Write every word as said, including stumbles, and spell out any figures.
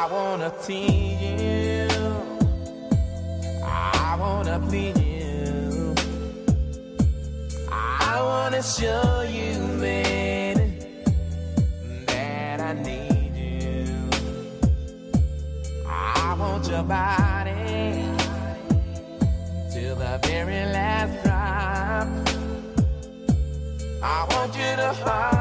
wanna tease you, I wanna please you, I wanna show you, baby, that I need you. I want your body till the very last drop. I want you to hold